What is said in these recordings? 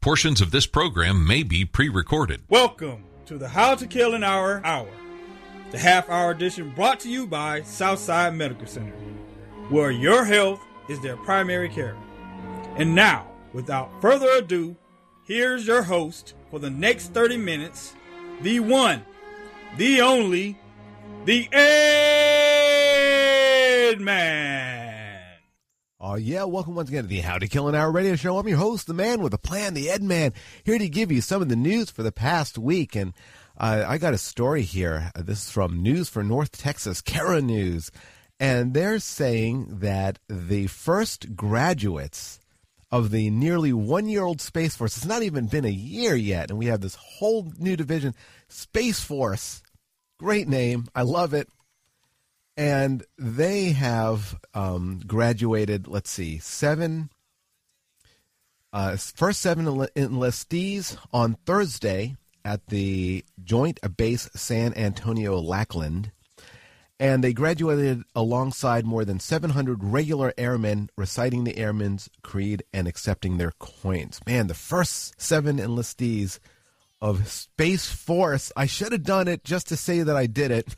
Portions of this program may be pre-recorded. Welcome to the How to Kill an Hour, the half-hour edition brought to you by Southside Medical Center, where your health is their primary care. And now, without further ado, here's your host for the next 30 minutes, the one, the only, the Ed Man. Oh, yeah. Welcome once again to the How to Kill an Hour radio show. I'm your host, the man with a plan, the Ed Man, here to give you some of the news for the past week. And I got a story here. This is from News for North Texas, Kara News. And they're saying that the first graduates of the nearly one-year-old Space Force, it's not even been a year yet, and we have this whole new division, Space Force. Great name. I love it. And they have graduated, let's see, first seven enlistees on Thursday at the Joint Base San Antonio Lackland. And they graduated alongside more than 700 regular airmen reciting the Airmen's Creed and accepting their coins. Man, the first 7 enlistees of Space Force. I should have done it just to say that I did it.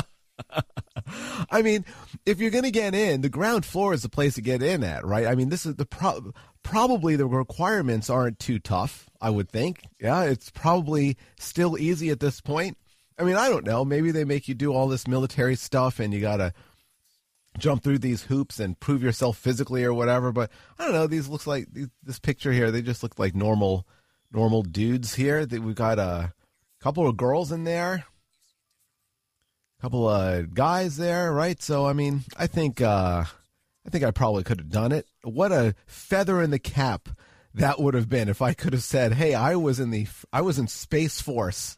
I mean, if you're going to get in, the ground floor is the place to get in at, right? I mean, this is the probably the requirements aren't too tough, I would think. Yeah, it's probably still easy at this point. I mean, I don't know. Maybe they make you do all this military stuff and you got to jump through these hoops and prove yourself physically or whatever. But I don't know. These looks like this picture here. They just look like normal dudes here. We've got a couple of girls in there. Couple of guys there, right? So, I mean, I think I probably could have done it. What a feather in the cap that would have been if I could have said, "Hey, I was in Space Force."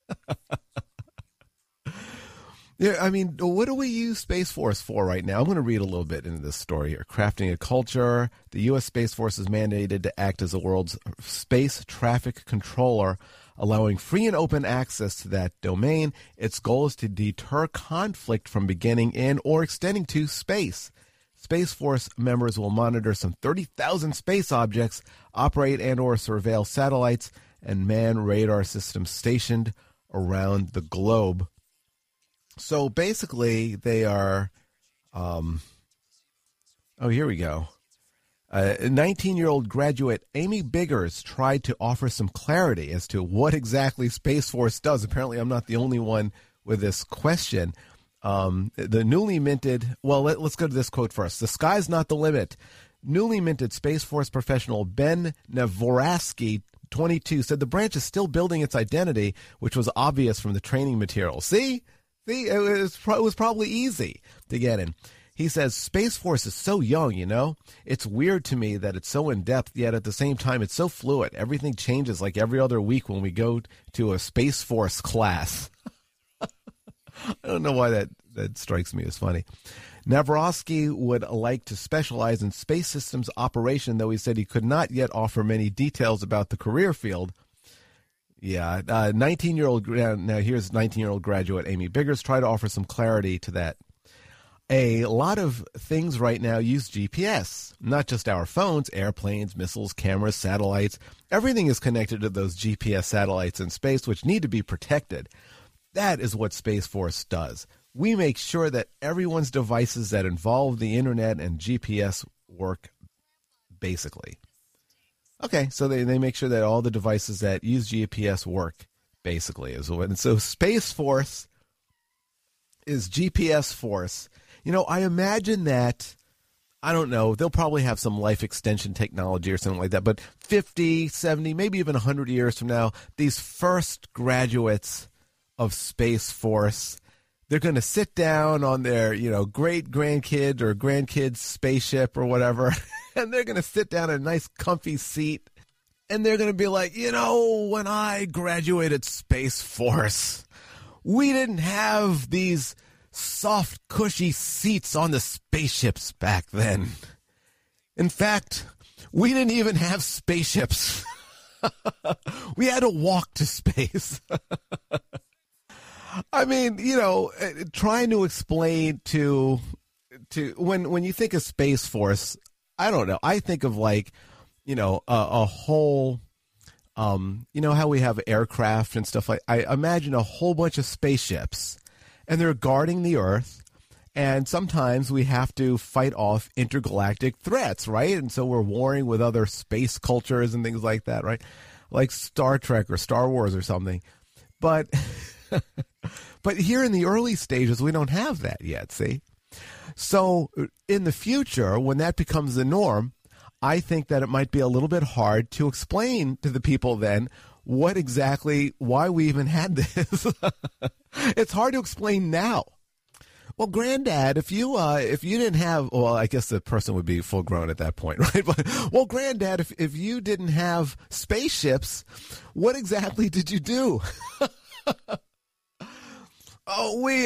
Yeah, I mean, what do we use Space Force for right now? I'm going to read a little bit into this story here. Crafting a culture. The U.S. Space Force is mandated to act as the world's space traffic controller, allowing free and open access to that domain. Its goal is to deter conflict from beginning in or extending to space. Space Force members will monitor some 30,000 space objects, operate and or surveil satellites, and man radar systems stationed around the globe. So basically they are, here we go. 19-year-old graduate Amy Biggers tried to offer some clarity as to what exactly Space Force does. Apparently, I'm not the only one with this question. The newly minted, let's go to this quote first. "The sky's not the limit." Newly minted Space Force professional Ben Navoraski, 22, said the branch is still building its identity, which was obvious from the training material. See, it was probably easy to get in. He says, Space Force is so young, you know? It's weird to me that it's so in-depth, yet at the same time, it's so fluid. Everything changes like every other week when we go to a Space Force class. I don't know why that strikes me as funny. Navroski would like to specialize in space systems operation, though he said he could not yet offer many details about the career field. Yeah, 19-year-old, now here's 19-year-old graduate Amy Biggers, try to offer some clarity to that. A lot of things right now use GPS, not just our phones, airplanes, missiles, cameras, satellites. Everything is connected to those GPS satellites in space, which need to be protected. That is what Space Force does. We make sure that everyone's devices that involve the internet and GPS work, basically. Okay, so they make sure that all the devices that use GPS work, basically. And so Space Force is GPS Force. You know, I imagine that, I don't know, they'll probably have some life extension technology or something like that, but 50, 70, maybe even 100 years from now, these first graduates of Space Force, they're going to sit down on their, great-grandkid or grandkid's spaceship or whatever, and they're going to sit down in a nice comfy seat, and they're going to be like, when I graduated Space Force, we didn't have these soft, cushy seats on the spaceships back then. In fact, we didn't even have spaceships. We had to walk to space. I mean, trying to explain to when you think of Space Force, I don't know. I think of a whole you know how we have aircraft and stuff like. I imagine a whole bunch of spaceships, and they're guarding the Earth. And sometimes we have to fight off intergalactic threats, right? And so we're warring with other space cultures and things like that, right? Like Star Trek or Star Wars or something. But but here in the early stages, we don't have that yet, see? So in the future, when that becomes the norm, I think that it might be a little bit hard to explain to the people then why we even had this. It's hard to explain now. Well, Granddad, if you didn't have, well, I guess the person would be full grown at that point, right? But, well, Granddad, if you didn't have spaceships, what exactly did you do? Oh, we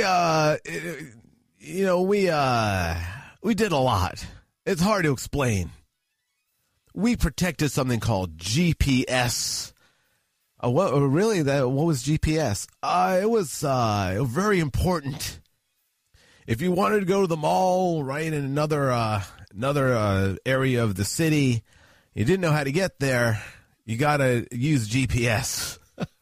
did a lot. It's hard to explain. We protected something called GPS. What was GPS? It was very important. If you wanted to go to the mall, right, in another area of the city, you didn't know how to get there, you got to use GPS.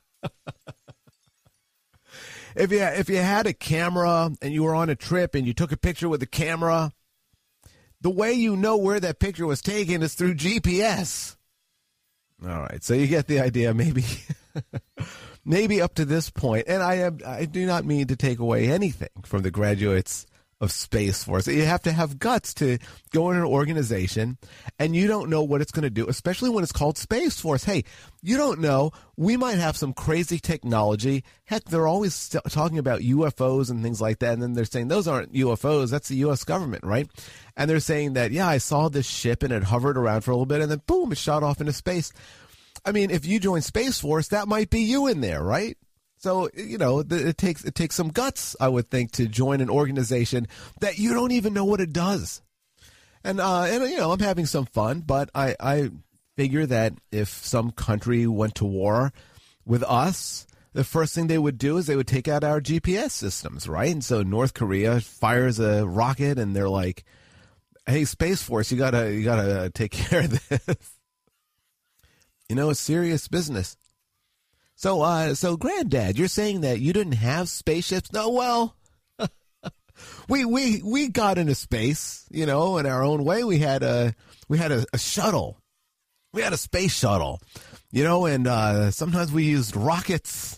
If you had a camera and you were on a trip and you took a picture with the camera, the way you know where that picture was taken is through GPS. All right, so you get the idea, maybe. Maybe up to this point, and I do not mean to take away anything from the graduates of Space Force. You have to have guts to go in an organization, and you don't know what it's going to do, especially when it's called Space Force. Hey, you don't know. We might have some crazy technology. Heck, they're always talking about UFOs and things like that, and then they're saying those aren't UFOs. That's the U.S. government, right? And they're saying that, yeah, I saw this ship, and it hovered around for a little bit, and then boom, it shot off into space. I mean, if you join Space Force, that might be you in there, right? So, you know, it takes some guts, I would think, to join an organization that you don't even know what it does. And you know, I'm having some fun, but I figure that if some country went to war with us, the first thing they would do is they would take out our GPS systems, right? And so North Korea fires a rocket, and they're like, "Hey, Space Force, you gotta take care of this." You know, it's serious business. So Granddad, you're saying that you didn't have spaceships? No, well, we got into space, you know, in our own way. We had a shuttle. We had a space shuttle, you know, and sometimes we used rockets.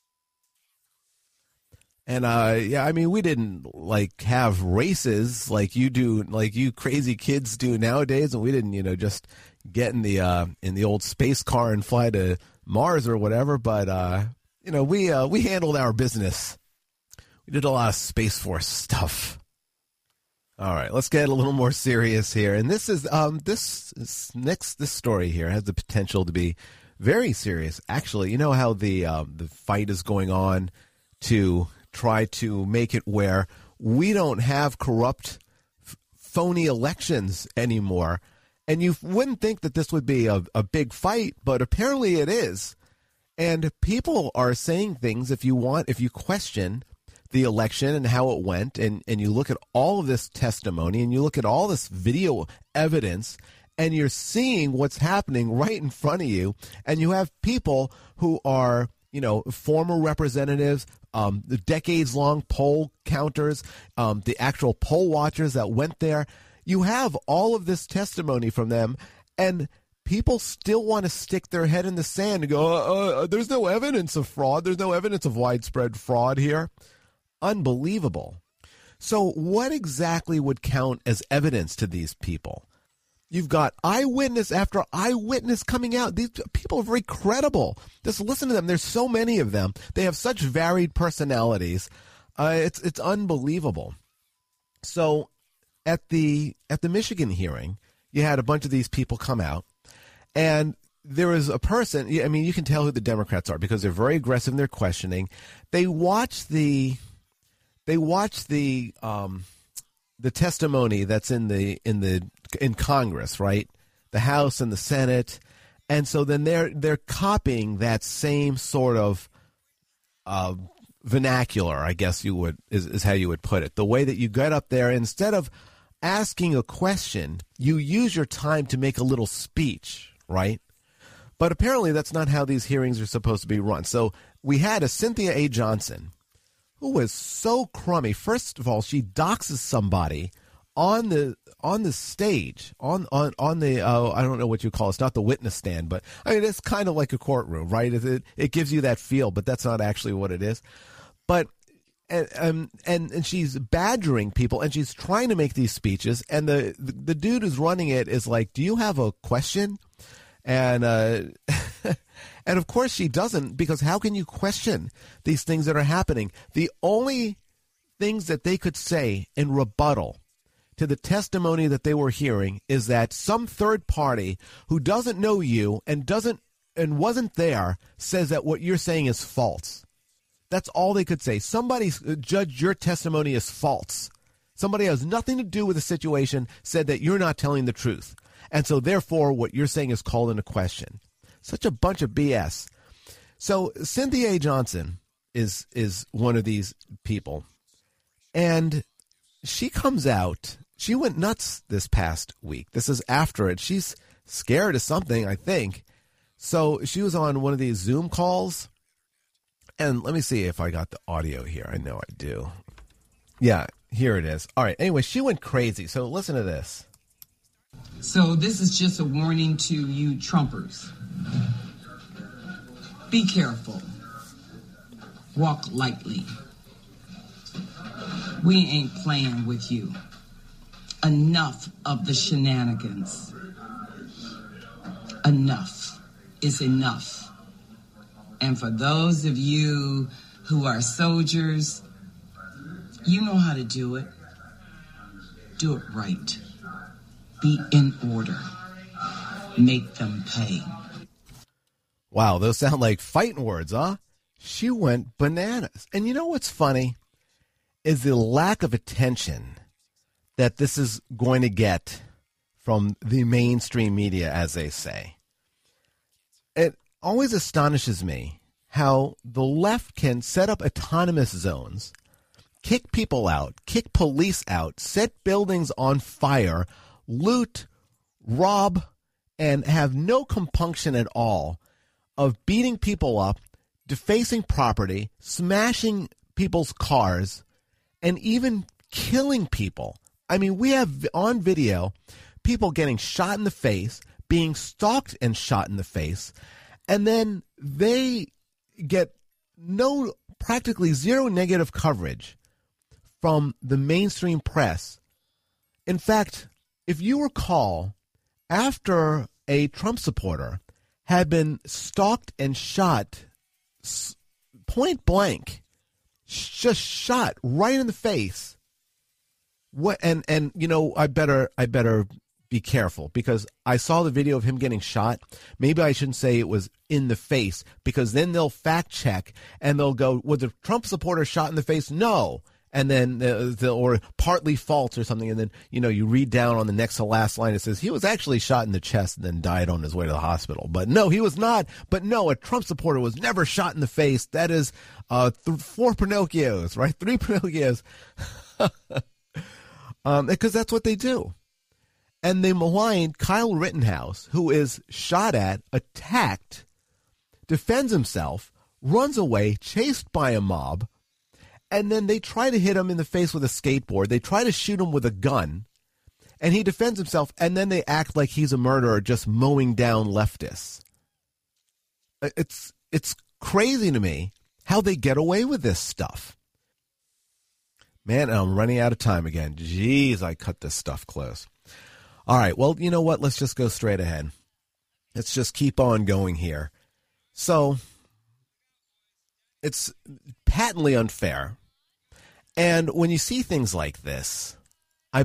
And yeah, I mean, we didn't like have races like you do, like you crazy kids do nowadays, and we didn't, you know, just get in the old space car and fly to Mars or whatever. But you know, we handled our business. We did a lot of Space Force stuff. All right, let's get a little more serious here. And this is this story here has the potential to be very serious. Actually, you know how the fight is going on to try to make it where we don't have corrupt, phony elections anymore. And you wouldn't think that this would be a big fight, but apparently it is. And people are saying things, if you question the election and how it went, and you look at all of this testimony and you look at all this video evidence, and you're seeing what's happening right in front of you, and you have people who are, you know, former representatives, the decades-long poll counters, the actual poll watchers that went there. You have all of this testimony from them, and people still want to stick their head in the sand and go, there's no evidence of fraud. There's no evidence of widespread fraud here. Unbelievable. So what exactly would count as evidence to these people? You've got eyewitness after eyewitness coming out. These people are very credible. Just listen to them. There's so many of them. They have such varied personalities. It's unbelievable. So at the Michigan hearing, you had a bunch of these people come out, and there was a person. I mean, you can tell who the Democrats are because they're very aggressive in their questioning. They watch the testimony that's in Congress, right? The House and the Senate, and so then they're copying that same sort of vernacular, I guess is how you would put it. The way that you get up there, instead of asking a question, you use your time to make a little speech, right? But apparently that's not how these hearings are supposed to be run. So we had a Cynthia A. Johnson who was so crummy. First of all, she doxes somebody on the stage, on the I don't know what you call it. It's not the witness stand, but I mean it's kind of like a courtroom, right? It gives you that feel, but that's not actually what it is. But and she's badgering people, and she's trying to make these speeches, and the dude who's running it is like, "Do you have a question?" And and of course she doesn't, because how can you question these things that are happening? The only things that they could say in rebuttal to the testimony that they were hearing is that some third party who doesn't know you and wasn't there says that what you're saying is false. That's all they could say. Somebody judged your testimony as false. Somebody who has nothing to do with the situation said that you're not telling the truth. And so therefore what you're saying is called into question. Such a bunch of BS. So Cynthia A. Johnson is one of these people. And she comes out. She went nuts this past week. This is after it. She's scared of something, I think. So she was on one of these Zoom calls. And let me see if I got the audio here. I know I do. Yeah, here it is. All right. Anyway, she went crazy. So listen to this. So this is just a warning to you Trumpers. Be careful. Walk lightly. We ain't playing with you. Enough of the shenanigans. Enough is enough. And for those of you who are soldiers, you know how to do it. Do it right. Be in order. Make them pay. Wow, those sound like fighting words, huh? She went bananas. And you know what's funny is the lack of attention that this is going to get from the mainstream media, as they say. It always astonishes me how the left can set up autonomous zones, kick people out, kick police out, set buildings on fire, loot, rob, and have no compunction at all of beating people up, defacing property, smashing people's cars, and even killing people. I mean, we have on video people getting shot in the face, being stalked and shot in the face, and then they get practically zero negative coverage from the mainstream press. In fact, if you recall, after a Trump supporter had been stalked and shot point blank, just shot right in the face, and you know, I better be careful, because I saw the video of him getting shot. Maybe I shouldn't say it was in the face, because then they'll fact check and they'll go, was the Trump supporter shot in the face? No. And then or partly false or something. And then, you know, you read down on the next to last line, it says he was actually shot in the chest and then died on his way to the hospital. But no, he was not. But no, a Trump supporter was never shot in the face. That is 4 Pinocchios, right? 3 Pinocchios. Because that's what they do. And they maligned Kyle Rittenhouse, who is shot at, attacked, defends himself, runs away, chased by a mob, and then they try to hit him in the face with a skateboard. They try to shoot him with a gun, and he defends himself, and then they act like he's a murderer just mowing down leftists. It's crazy to me how they get away with this stuff. Man, I'm running out of time again. Jeez, I cut this stuff close. All right, well, you know what? Let's just go straight ahead. Let's just keep on going here. So, it's patently unfair. And when you see things like this, let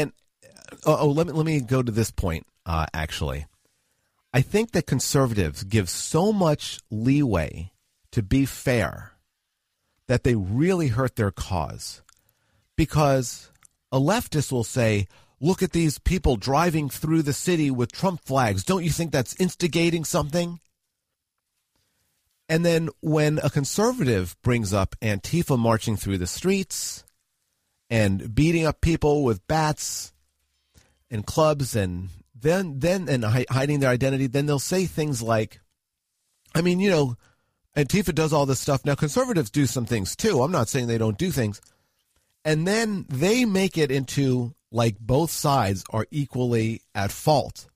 me go to this point, actually. I think that conservatives give so much leeway to be fair that they really hurt their cause. Because a leftist will say, look at these people driving through the city with Trump flags. Don't you think that's instigating something? And then when a conservative brings up Antifa marching through the streets and beating up people with bats and clubs and then hiding their identity, then they'll say things like, I mean, Antifa does all this stuff. Now, conservatives do some things too. I'm not saying they don't do things. And then they make it into like both sides are equally at fault.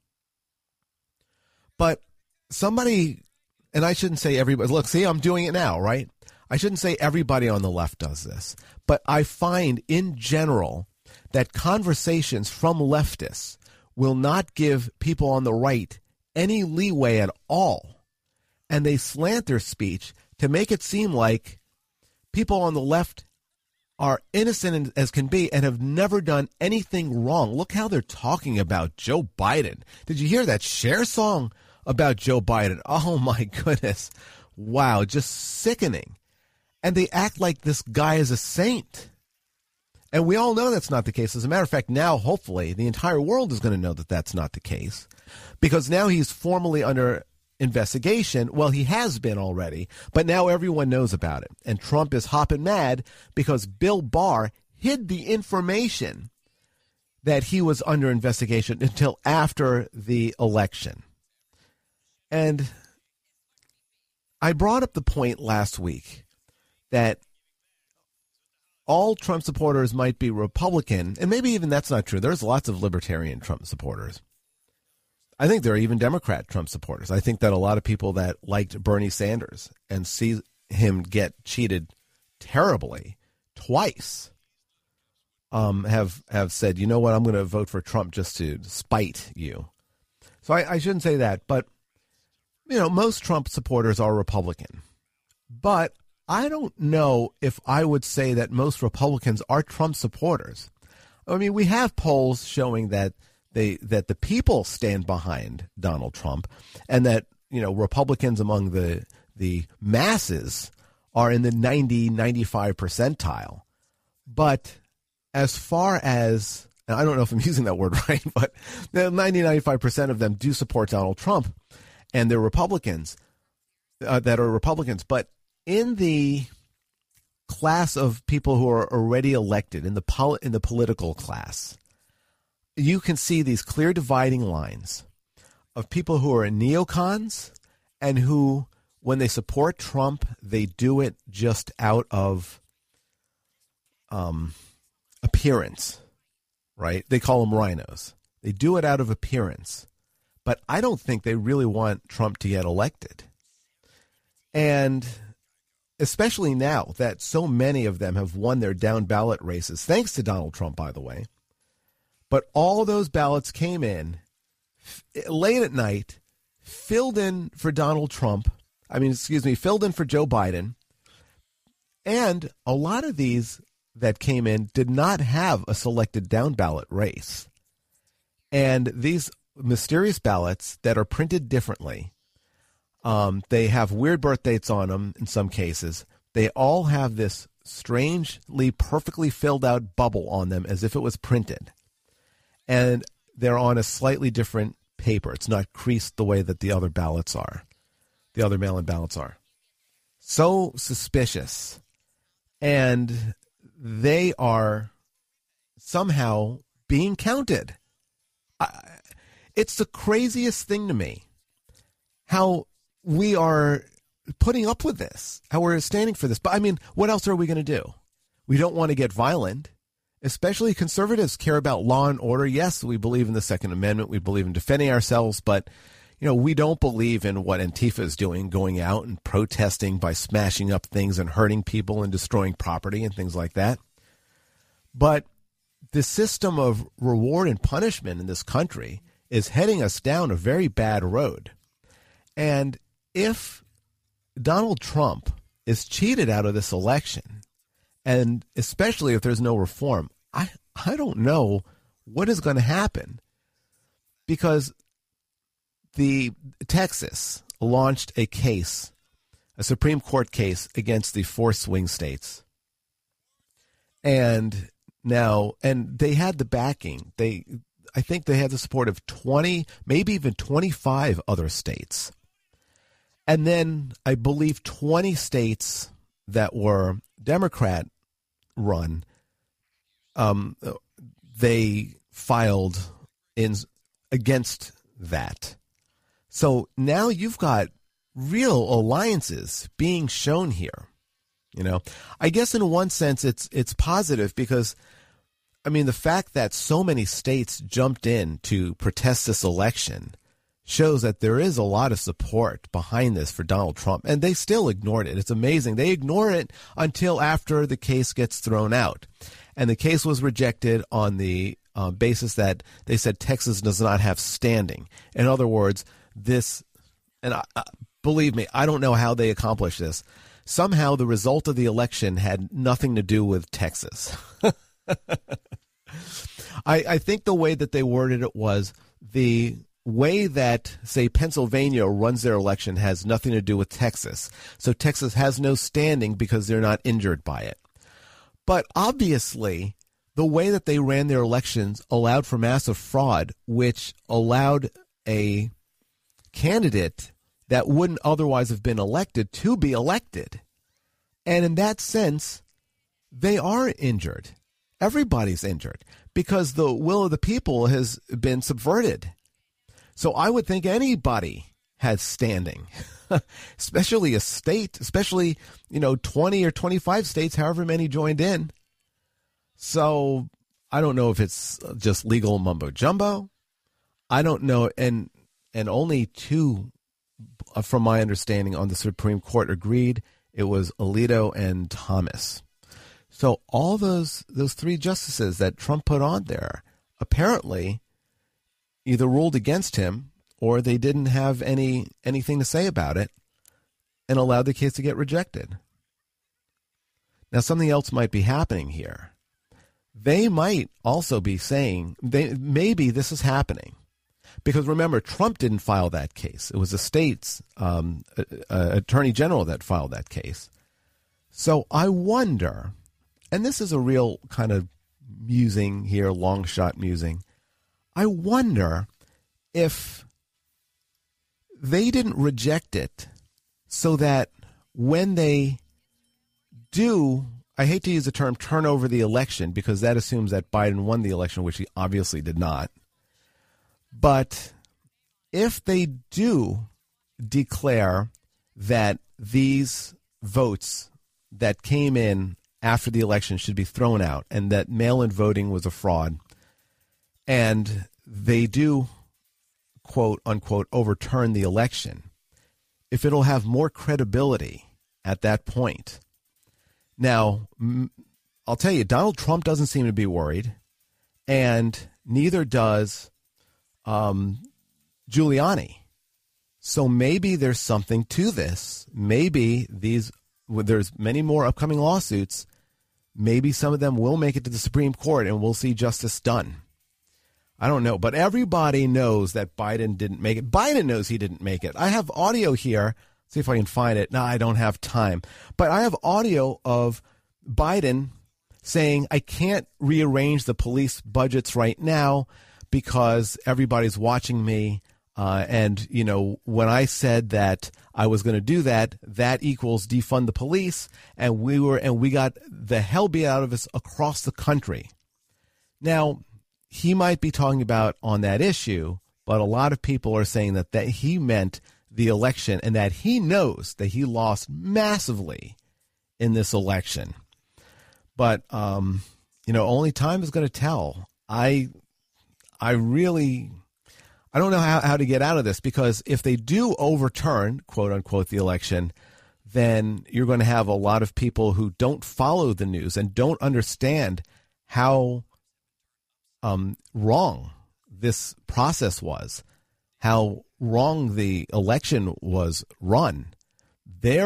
But somebody, and I shouldn't say everybody, look, see, I'm doing it now, right? I shouldn't say everybody on the left does this. But I find in general that conversations from leftists will not give people on the right any leeway at all. And they slant their speech to make it seem like people on the left are innocent as can be and have never done anything wrong. Look how they're talking about Joe Biden. Did you hear that Cher song about Joe Biden? Oh, my goodness. Wow, just sickening. And they act like this guy is a saint. And we all know that's not the case. As a matter of fact, now, hopefully, the entire world is going to know that that's not the case. Because now he's formally under investigation. Well, he has been already, but now everyone knows about it. And Trump is hopping mad because Bill Barr hid the information that he was under investigation until after the election. And I brought up the point last week that all Trump supporters might be Republican, and maybe even that's not true. There's lots of libertarian Trump supporters. I think there are even Democrat Trump supporters. I think that a lot of people that liked Bernie Sanders and see him get cheated terribly twice have said, you know what, I'm going to vote for Trump just to spite you. So I shouldn't say that, but most Trump supporters are Republican. But I don't know if I would say that most Republicans are Trump supporters. I mean, we have polls showing that that the people stand behind Donald Trump, and that Republicans among the masses are in the 90-95 percentile. But as far as, and I don't know if I'm using that word right, but 90-95% of them do support Donald Trump, and they're Republicans that are Republicans. But in the class of people who are already elected, in the political class, you can see these clear dividing lines of people who are neocons and who, when they support Trump, they do it just out of appearance, right? They call them rhinos. They do it out of appearance. But I don't think they really want Trump to get elected. And especially now that so many of them have won their down ballot races, thanks to Donald Trump, by the way. But all those ballots came in late at night, filled in for Donald Trump. Filled in for Joe Biden. And a lot of these that came in did not have a selected down ballot race. And these mysterious ballots that are printed differently, they have weird birth dates on them in some cases. They all have this strangely perfectly filled out bubble on them as if it was printed. And they're on a slightly different paper. It's not creased the way that the other ballots are. The other mail-in ballots are. So suspicious. And they are somehow being counted. It's the craziest thing to me how we are putting up with this, how we're standing for this. But I mean, what else are we going to do? We don't want to get violent. Especially conservatives care about law and order. Yes, we believe in the Second Amendment. We believe in defending ourselves. But, we don't believe in what Antifa is doing, going out and protesting by smashing up things and hurting people and destroying property and things like that. But the system of reward and punishment in this country is heading us down a very bad road. And if Donald Trump is cheated out of this election, and especially if there's no reform, I don't know what is going to happen, because the Texas launched a case, a Supreme Court case against the 4 swing states. And they had the backing. I think they had the support of 20, maybe even 25 other states. And then I believe 20 states that were Democrat run, they filed in against that. So now you've got real alliances being shown here. You know, I guess in one sense it's positive because, I mean, the fact that so many states jumped in to protest this election shows that there is a lot of support behind this for Donald Trump, and they still ignored it. It's amazing. They ignore it until after the case gets thrown out. And the case was rejected on the basis that they said Texas does not have standing. In other words, this, and believe me, I don't know how they accomplished this. Somehow the result of the election had nothing to do with Texas. I think the way that they worded it was the way that, say, Pennsylvania runs their election has nothing to do with Texas. So Texas has no standing because they're not injured by it. But obviously, the way that they ran their elections allowed for massive fraud, which allowed a candidate that wouldn't otherwise have been elected to be elected. And in that sense, they are injured. Everybody's injured because the will of the people has been subverted. So I would think anybody has standing, especially a state, especially, 20 or 25 states, however many joined in. So I don't know if it's just legal mumbo jumbo. I don't know. And only two, from my understanding, on the Supreme Court agreed. It was Alito and Thomas. So all those three justices that Trump put on there apparently either ruled against him or they didn't have anything to say about it and allowed the case to get rejected. Now, something else might be happening here. They might also be saying maybe this is happening. Because remember, Trump didn't file that case. It was the state's attorney general that filed that case. So I wonder, and this is a real kind of musing here, long shot musing, I wonder if they didn't reject it so that when they do, I hate to use the term turn over the election because that assumes that Biden won the election, which he obviously did not. But if they do declare that these votes that came in after the election should be thrown out and that mail-in voting was a fraud, and they do, quote unquote, overturn the election, if it'll have more credibility at that point. Now, I'll tell you, Donald Trump doesn't seem to be worried, and neither does Giuliani. So maybe there's something to this. Maybe there's many more upcoming lawsuits. Maybe some of them will make it to the Supreme Court and we'll see justice done. I don't know, but everybody knows that Biden didn't make it. Biden knows he didn't make it. I have audio here. See if I can find it. No, I don't have time. But I have audio of Biden saying, I can't rearrange the police budgets right now because everybody's watching me. And, when I said that I was going to do that, that equals defund the police. And we got the hell beat out of us across the country. Now, he might be talking about on that issue, but a lot of people are saying that he meant the election and that he knows that he lost massively in this election. But, only time is going to tell. I don't know how to get out of this, because if they do overturn, quote unquote, the election, then you're going to have a lot of people who don't follow the news and don't understand how wrong this process was, how wrong the election was run. They're